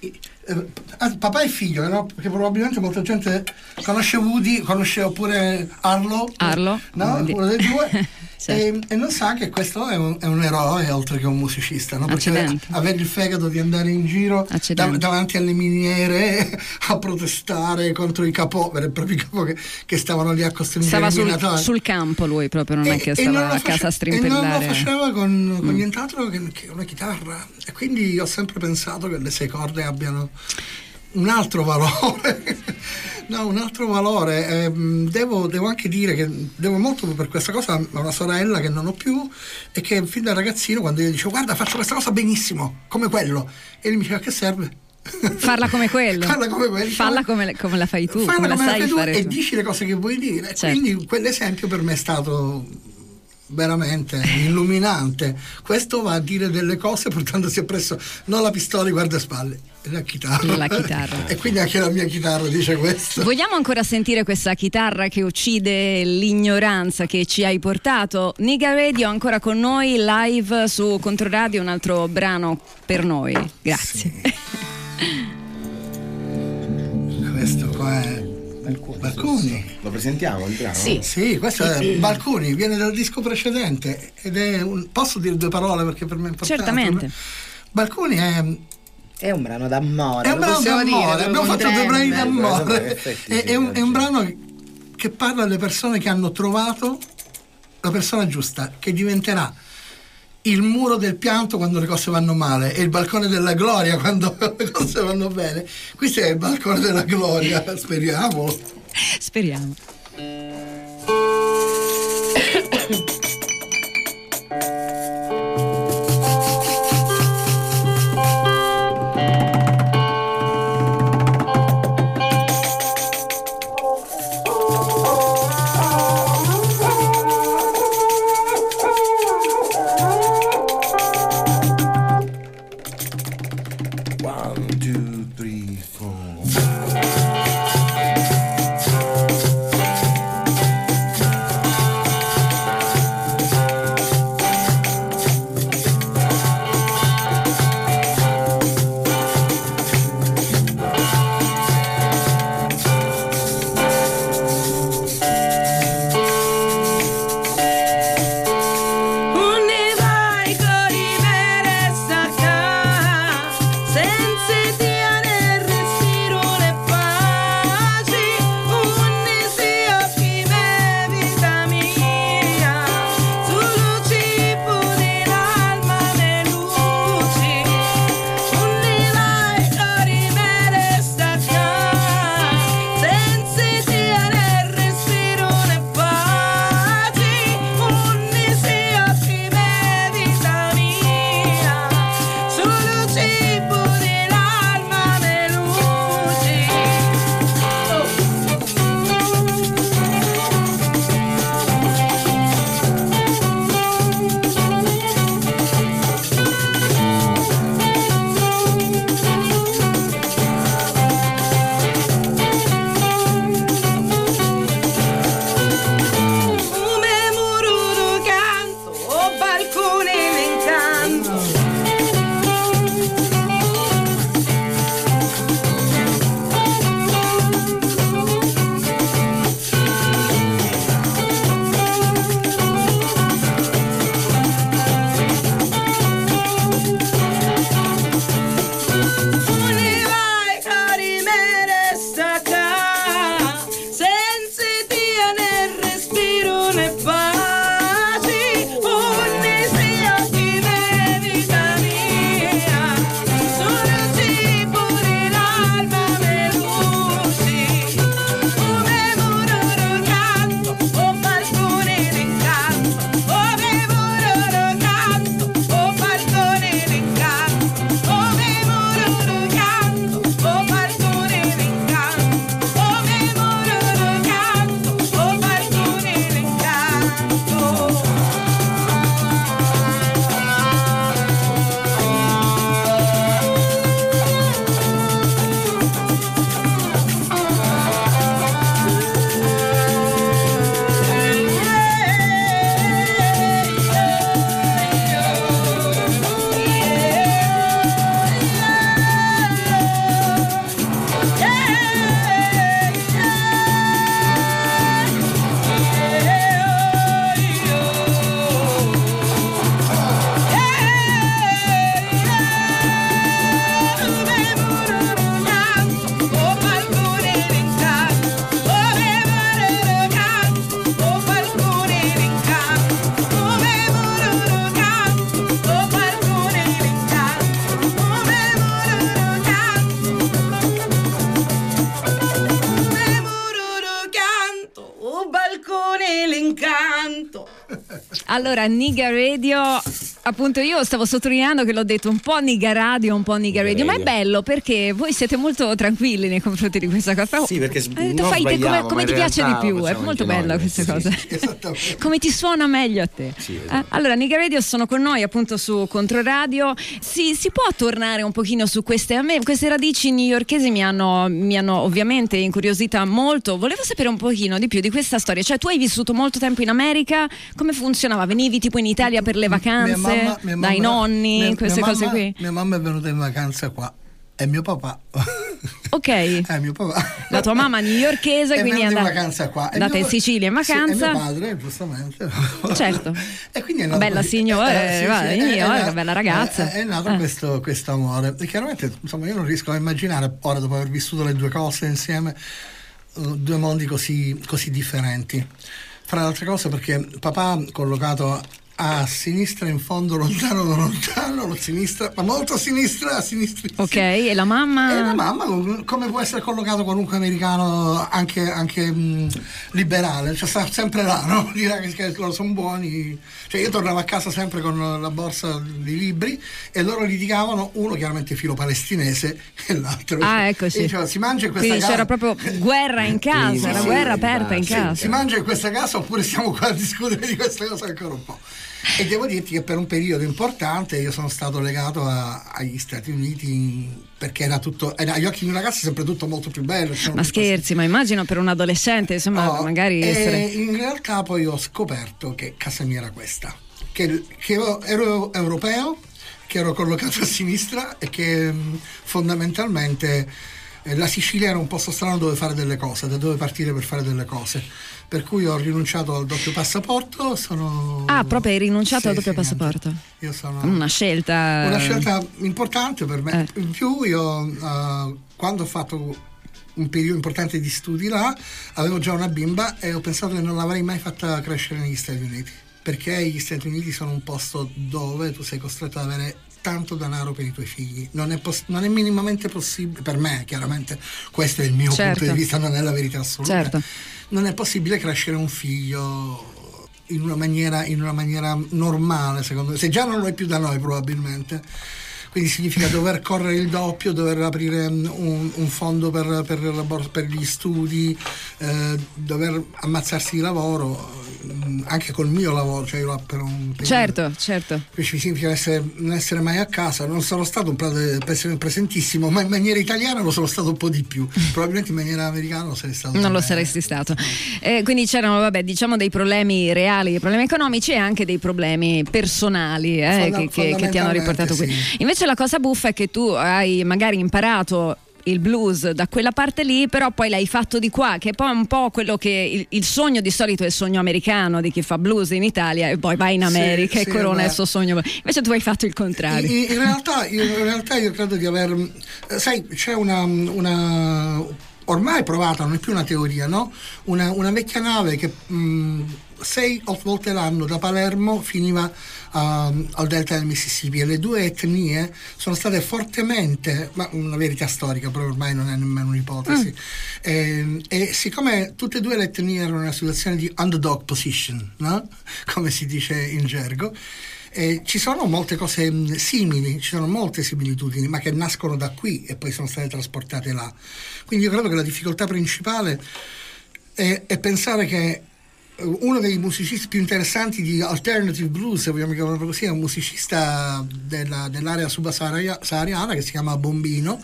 papà e figlio, no? Perché probabilmente molta gente conosce Woody, conosce oppure Arlo, no? Uno dei due. Certo. E non sa che questo è un eroe oltre che un musicista, no? Perché avere il fegato di andare in giro davanti alle miniere a protestare contro i veri e propri capò che stavano lì a costringere stava sul campo lui proprio, non è che stava a casa a strimpellare. E non lo faceva con nient'altro che una chitarra, e quindi ho sempre pensato che le 6 corde abbiano un altro valore. No, un altro valore. Devo anche dire che devo molto per questa cosa a una sorella che non ho più, e che fin da ragazzino, quando io dicevo guarda faccio questa cosa benissimo come quello, e lui mi diceva che serve? Farla come quello, falla come la fai tu, come la sai fare tu, e dici le cose che vuoi dire. Certo. Quindi quell'esempio per me è stato veramente illuminante. Questo va a dire delle cose portandosi appresso non la pistola, guardaspalli, la chitarra. E quindi anche la mia chitarra dice questo. Vogliamo ancora sentire questa chitarra che uccide l'ignoranza che ci hai portato? Nigga Radio ancora con noi live su Controradio, un altro brano per noi. Grazie. Sì. Questo qua è Balconi. Lo presentiamo il brano? Sì, questo è Balconi, viene dal disco precedente ed è posso dire 2 parole perché per me è importante? Certamente. Balconi è un brano d'amore. È un brano d'amore, abbiamo fatto 2 brani d'amore. È un brano che parla alle persone che hanno trovato la persona giusta, che diventerà il muro del pianto quando le cose vanno male e il balcone della gloria quando le cose vanno bene. Questo è il balcone della gloria, speriamo. Speriamo. Allora, Niga Radio, appunto io stavo sottolineando che l'ho detto un po' Niga Radio, un po' Niga Radio, ma è bello perché voi siete molto tranquilli nei confronti di questa cosa. Sì, perché tu fai te come ti piace di più, è molto bella questa cosa. Sì. Come ti suona meglio a te. Sì, esatto. Allora, Niga Radio sono con noi appunto su Controradio. Si può tornare un pochino su queste? A me queste radici newyorkesi mi hanno ovviamente incuriosita molto. Volevo sapere un pochino di più di questa storia. Cioè, tu hai vissuto molto tempo in America, come funzionava? Venivi tipo in Italia per le vacanze, mia mamma, dai nonni, queste cose qui? Mia mamma è venuta in vacanza qua e mio papà. Ok. Mio papà. La tua mamma newyorkese, quindi è andata in vacanza qua. Andata in Sicilia in vacanza. Sì, e mio padre, giustamente. Certo. E quindi è nato bella signora, che bella ragazza. È nato questo amore. E chiaramente, insomma, io non riesco a immaginare, ora dopo aver vissuto le due cose insieme, due mondi così differenti. Fra le altre cose perché papà collocato a sinistra, in fondo, lontano, sinistra, ma molto a sinistra. Ok, e la mamma? E la mamma, come può essere collocato qualunque americano, anche liberale, cioè sta sempre là, no? Dirà che loro sono buoni. Cioè io tornavo a casa sempre con la borsa di libri e loro litigavano, uno chiaramente filo palestinese e l'altro. Ah, ecco, sì. E diceva, si mangia in questa Quindi casa. c'era proprio guerra in casa, la guerra aperta in casa. Si mangia in questa casa oppure stiamo qua a discutere di questa cosa ancora un po'. E devo dirti che per un periodo importante io sono stato legato agli Stati Uniti, perché era tutto, agli occhi di un ragazzo è sempre tutto molto più bello. Ma scherzi, ma immagino per un adolescente, insomma, magari essere... In realtà poi ho scoperto che casa mia era questa, che ero europeo, che ero collocato a sinistra e che fondamentalmente la Sicilia era un posto strano dove fare delle cose, da dove partire per fare delle cose. Per cui ho rinunciato al doppio passaporto. Proprio hai rinunciato al doppio passaporto? Io sono una scelta importante per me. In più io quando ho fatto un periodo importante di studi là, avevo già una bimba e ho pensato che non l'avrei mai fatta crescere negli Stati Uniti, perché gli Stati Uniti sono un posto dove tu sei costretto ad avere tanto denaro per i tuoi figli. Non è minimamente possibile, per me chiaramente, questo è il mio punto di vista, non è la verità assoluta. Certo. Non è possibile crescere un figlio in una maniera normale, secondo me, se già non lo è più da noi probabilmente. Quindi significa dover correre il doppio, dover aprire un fondo per gli studi, dover ammazzarsi di lavoro, anche col mio lavoro, cioè io per un periodo. Certo. Quindi significa non essere mai a casa. Non sono stato un presentissimo, ma in maniera italiana lo sono stato un po' di più. Probabilmente in maniera americana non lo saresti stato. Quindi c'erano, diciamo, dei problemi reali, dei problemi economici e anche dei problemi personali che ti hanno riportato qui. Sì. Invece la cosa buffa è che tu hai magari imparato il blues da quella parte lì, però poi l'hai fatto di qua, che è poi un po' quello che il sogno di solito è il sogno americano di chi fa blues in Italia e poi va in America e quello non è il suo sogno. Invece tu hai fatto il contrario. In realtà io credo di aver, sai, c'è una ormai provata, non è più una teoria, no? Una vecchia nave che 6-8 volte l'anno da Palermo finiva al delta del Mississippi, e le due etnie sono state fortemente, ma una verità storica, però ormai non è nemmeno un'ipotesi, e siccome tutte e due le etnie erano in una situazione di underdog position, no? Come si dice in gergo, ci sono molte cose simili, ci sono molte similitudini, ma che nascono da qui e poi sono state trasportate là. Quindi io credo che la difficoltà principale è pensare che uno dei musicisti più interessanti di alternative blues, se vogliamo chiamarlo così, è un musicista dell'area subsahariana che si chiama Bombino.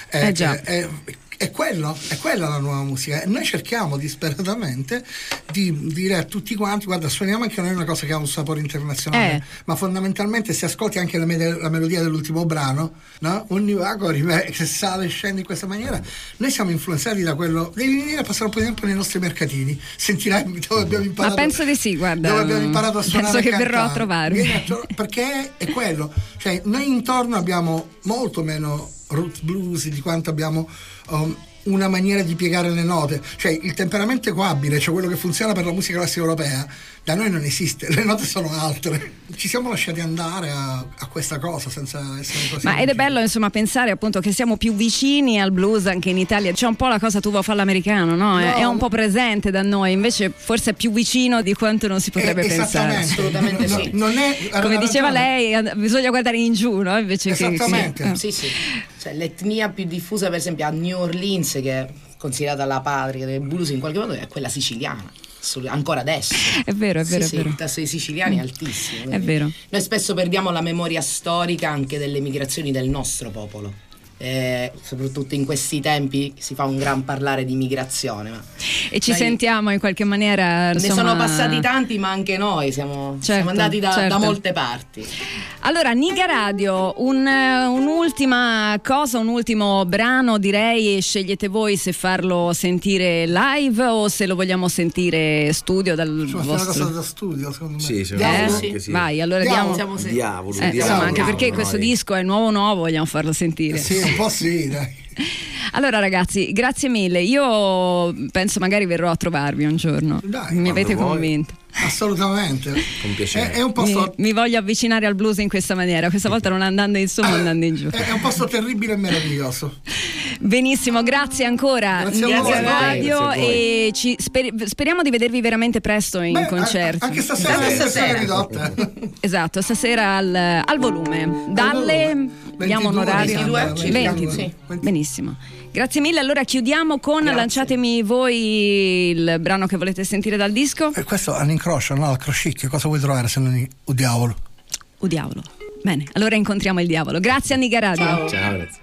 È quella la nuova musica, e noi cerchiamo disperatamente di dire a tutti quanti: guarda, suoniamo anche noi una cosa che ha un sapore internazionale, ma fondamentalmente se ascolti anche la melodia dell'ultimo brano, no? Ogni vago che sale e scende in questa maniera, noi siamo influenzati da quello. Devi venire a passare un po' di tempo nei nostri mercatini, sentirai dove abbiamo imparato. Ma penso di sì, guarda, dove abbiamo imparato a suonare, penso che verrò a trovarmi, perché è quello, cioè noi intorno abbiamo molto meno root blues di quanto abbiamo una maniera di piegare le note, cioè il temperamento equabile, cioè quello che funziona per la musica classica europea, da noi non esiste, le note sono altre. Ci siamo lasciati andare a questa cosa senza essere così. Ed è bello, insomma, pensare appunto che siamo più vicini al blues anche in Italia. C'è un po' la cosa tu vuoi fare l'americano, no? È un po' presente da noi, invece forse è più vicino di quanto non si potrebbe pensare. Assolutamente sì. Non è, come diceva lei, bisogna guardare in giù, no? Invece esattamente. Sì. Cioè, l'etnia più diffusa, per esempio, a New Orleans, che è considerata la patria del blues in qualche modo, è quella siciliana. Ancora adesso è vero. Il tasso dei siciliani è altissimo. È vero. Noi spesso perdiamo la memoria storica anche delle migrazioni del nostro popolo. Soprattutto in questi tempi si fa un gran parlare di migrazione, e ci sentiamo in qualche maniera, insomma... Ne sono passati tanti, ma anche noi siamo andati da molte parti. Allora, Niga Radio, un'ultima cosa, un ultimo brano, direi, scegliete voi se farlo sentire live o se lo vogliamo sentire studio dal vostro... Una cosa da studio, secondo me. Sì. Vai, allora Diavolo. insomma, anche perché questo disco è nuovo, vogliamo farlo sentire. Sì, un po' sì, dai. Allora ragazzi, grazie mille. Io penso magari verrò a trovarvi un giorno. Dai, mi avete vuoi. convinto. Assolutamente. Con piacere. È un posto, Mi voglio avvicinare al blues in questa maniera. Questa volta non andando in su ma andando in giù. è un posto terribile e meraviglioso. Benissimo, grazie ancora. Grazie a voi. Grazie radio Grazie a voi. e speriamo di vedervi veramente presto in concerto. Anche stasera Anche è stasera. ridotta. Esatto, stasera al volume. Dalle vediamo un 22, orario 22, 20. sì. Benissimo. Grazie mille. Allora chiudiamo con lanciatemi voi il brano che volete sentire dal disco. E questo all'incrocio, no? Al crocicchio, cosa vuoi trovare se non un diavolo? Diavolo. Bene, allora incontriamo il diavolo. Grazie a Niga Radio. Ciao, grazie.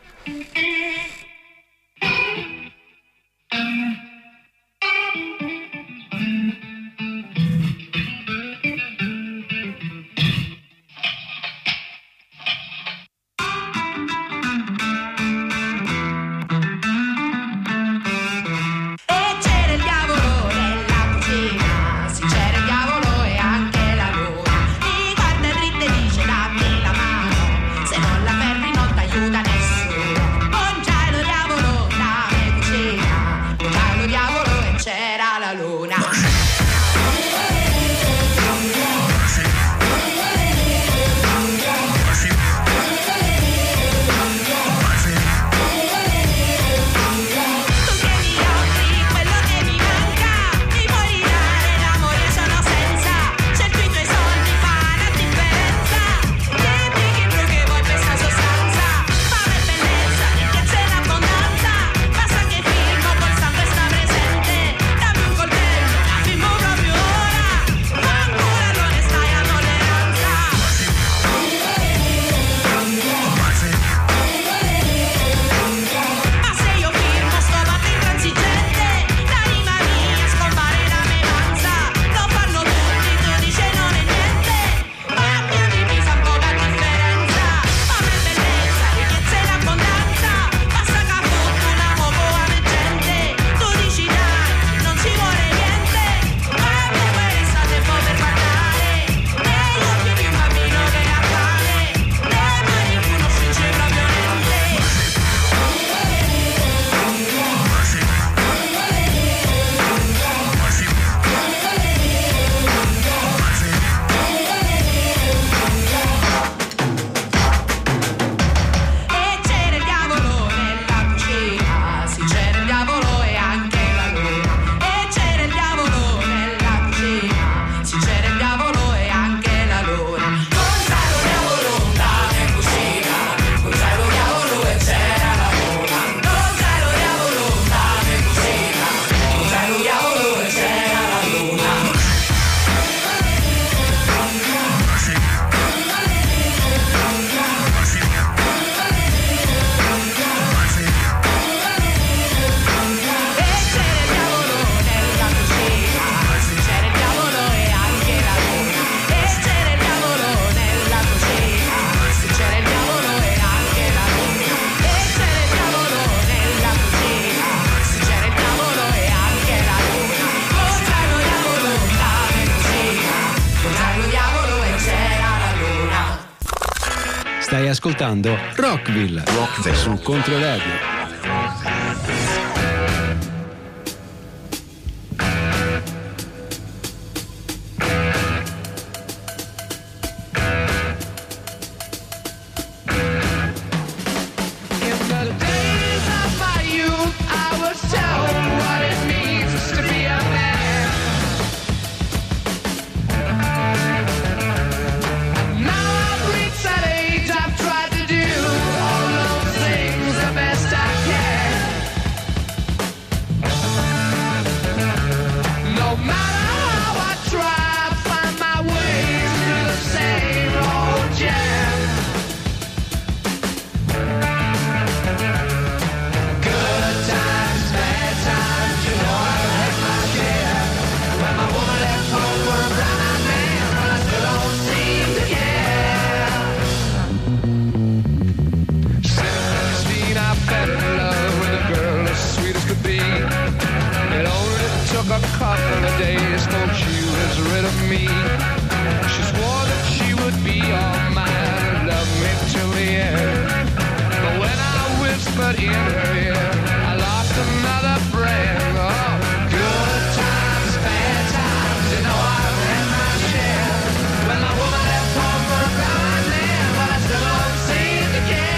E c'era il diavolo nella cucina, sì c'era il diavolo e anche la luna. Mi guarda dritta e dice dammi la mano, se non la fermi non t'aiuta nessuno. Buongiorno diavolo, dammi cucina, buongiorno diavolo e c'era la luna. Stai ascoltando Rockville su Controradio. a couple of days till she was rid of me. She swore that she would be all mine and love me till the end. But when I went much, but in the end, I lost another friend. Oh, good times, bad times, you know I've had my share. When my woman left home for a blind man, but I still don't seem to care.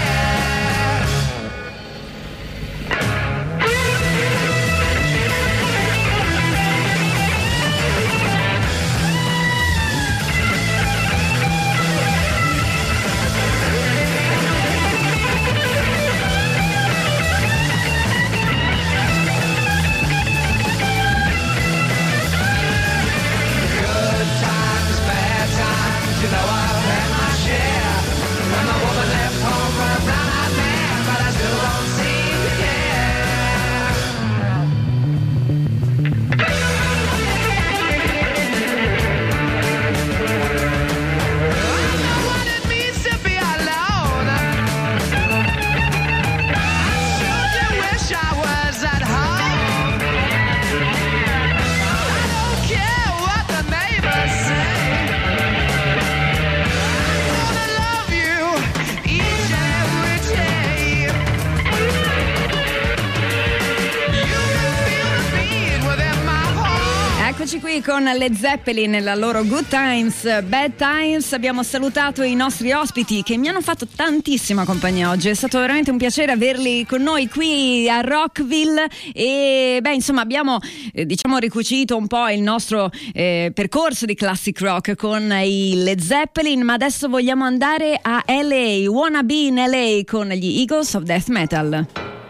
Eccoci qui con Led Zeppelin nella loro Good Times, Bad Times. Abbiamo salutato i nostri ospiti che mi hanno fatto tantissima compagnia oggi. È stato veramente un piacere averli con noi qui a Rockville e insomma abbiamo ricucito un po' il nostro percorso di classic rock con i Led Zeppelin, ma adesso vogliamo andare a LA, Wanna Be in LA con gli Eagles of Death Metal.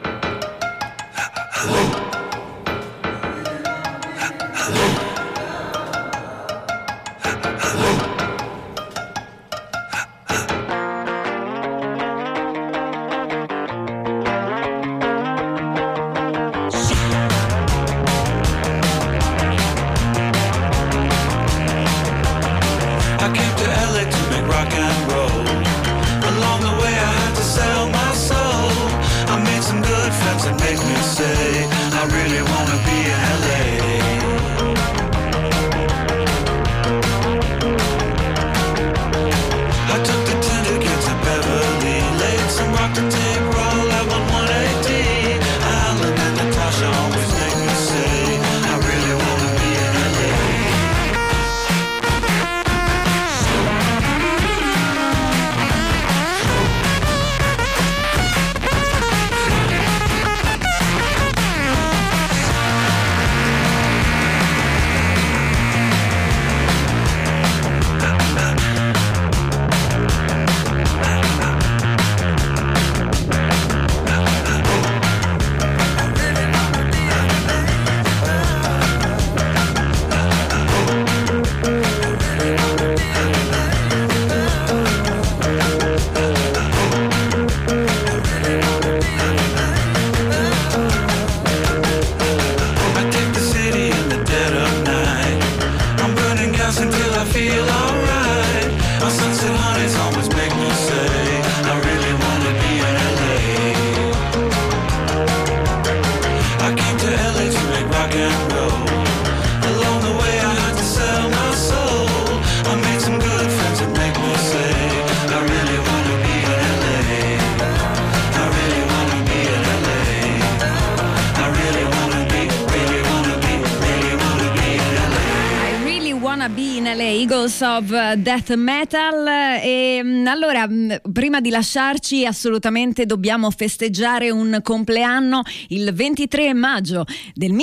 Eagles of Death Metal. E allora, prima di lasciarci, assolutamente dobbiamo festeggiare un compleanno. Il 23 maggio del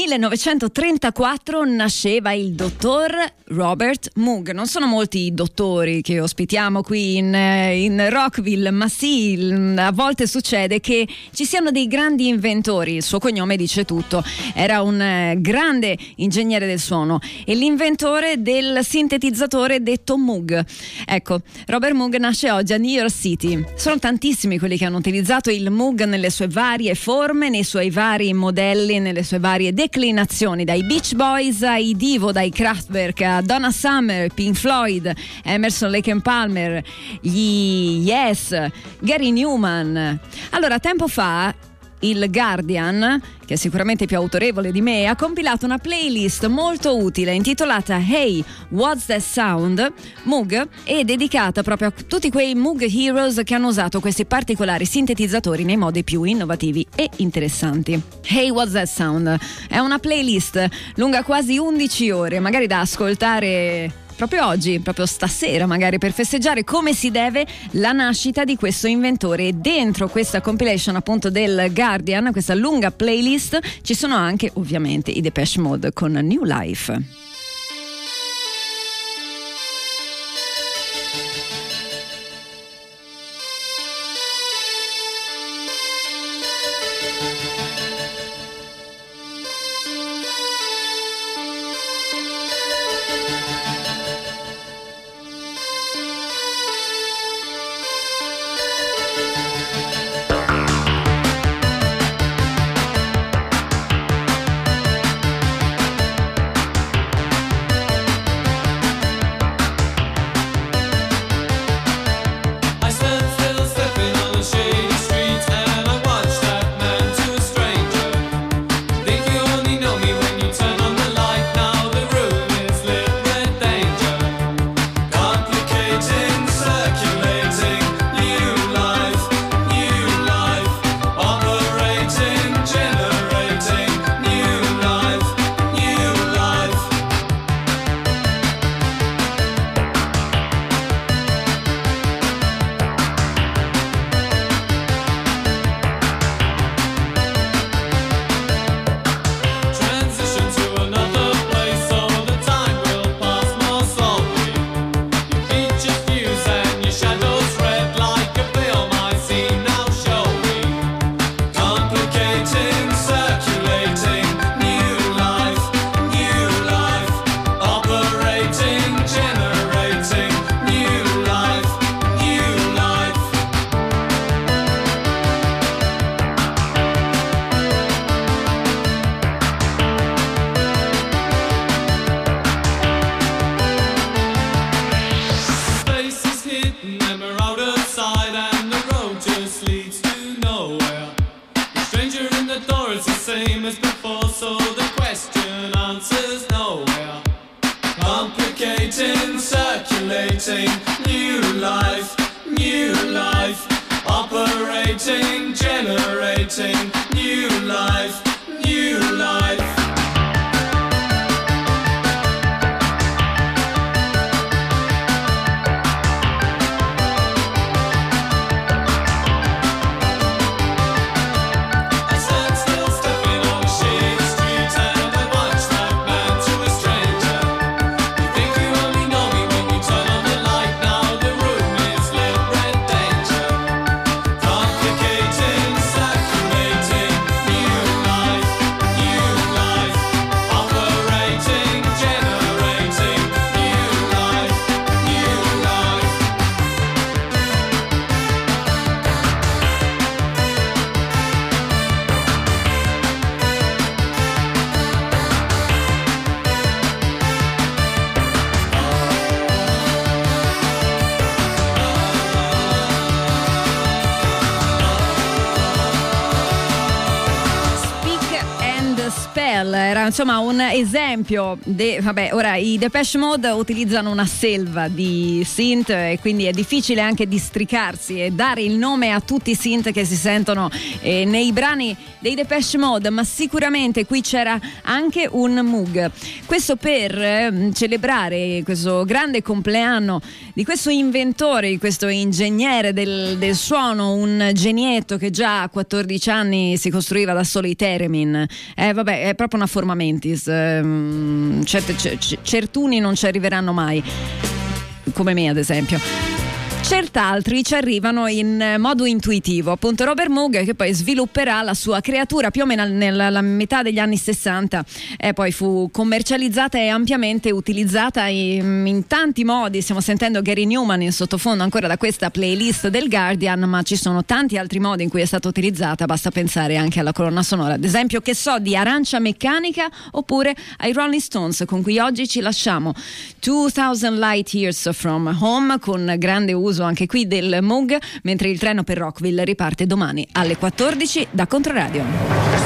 1934 nasceva il dottor Robert Moog. Non sono molti i dottori che ospitiamo qui in Rockville, ma sì, a volte succede che ci siano dei grandi inventori. Il suo cognome dice tutto. Era un grande ingegnere del suono e l'inventore del sintetizzatore detto Moog. Ecco, Robert Moog nasce oggi a New York City. Sono tantissimi quelli che hanno utilizzato il Moog nelle sue varie forme, nei suoi vari modelli, nelle sue varie declinazioni, dai Beach Boys ai Divo, dai Kraftwerk a Donna Summer, Pink Floyd, Emerson, Lake and Palmer, gli Yes, Gary Newman. Allora, tempo fa il Guardian, che è sicuramente più autorevole di me, ha compilato una playlist molto utile intitolata Hey, What's That Sound? Moog, e dedicata proprio a tutti quei Moog Heroes che hanno usato questi particolari sintetizzatori nei modi più innovativi e interessanti. Hey, What's That Sound? È una playlist lunga quasi 11 ore, magari da ascoltare proprio oggi, proprio stasera, magari per festeggiare come si deve la nascita di questo inventore. E dentro questa compilation appunto del Guardian, questa lunga playlist, ci sono anche ovviamente i Depeche Mode con New Life. Era insomma un esempio vabbè, ora i Depeche Mode utilizzano una selva di synth e quindi è difficile anche districarsi e dare il nome a tutti i synth che si sentono nei brani dei Depeche Mode, ma sicuramente qui c'era anche un Moog. Questo per celebrare questo grande compleanno di questo inventore, di questo ingegnere del suono, un genietto che già a 14 anni si costruiva da solo i theremin. Vabbè, è proprio una forma mentis, certuni non ci arriveranno mai, come me ad esempio. Cert'altri ci arrivano in modo intuitivo, appunto Robert Moog, che poi svilupperà la sua creatura più o meno nella metà degli anni 60 e poi fu commercializzata e ampiamente utilizzata in tanti modi. Stiamo sentendo Gary Newman in sottofondo ancora da questa playlist del Guardian, ma ci sono tanti altri modi in cui è stata utilizzata, basta pensare anche alla colonna sonora, ad esempio, che so, di Arancia Meccanica, oppure ai Rolling Stones, con cui oggi ci lasciamo. 2000 Light Years from Home, con grande uso famoso anche qui del Moog, mentre il treno per Rockville riparte domani alle 14 da Controradio.